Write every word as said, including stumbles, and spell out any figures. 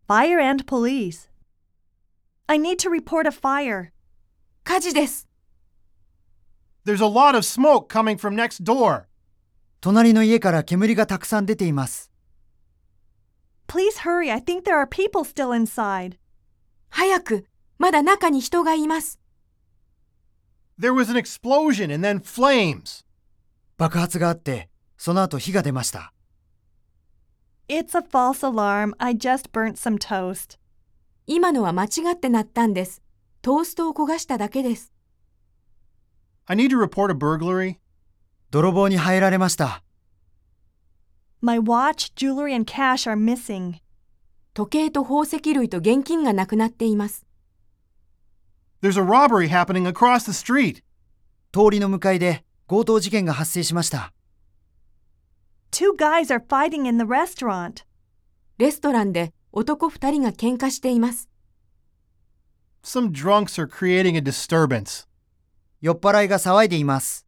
Fire and police. I need to report a fire. 火事です。 There's a lot of smoke coming from next door. 隣の家から煙がたくさん出ています。 Please hurry, I think there are people still inside. 早く、まだ中に人がいます。 There was an explosion and then flames. 爆発があって、その後火が出ました。 It's a false alarm. I just burnt some toast. 今のは間違って鳴ったんです。トーストを焦がしただけです。 I need to report a burglary. 泥棒に入られました。 My watch, jewelry, and cash are missing. 時計と宝石類と現金がなくなっています。 There's a robbery happening across the street. 通りの向かいで強盗事件が発生しました。 Two guys are fighting in the restaurant. レストランで男二人が喧嘩しています。 Some drunks are creating a disturbance. 酔っ払いが騒いでいます。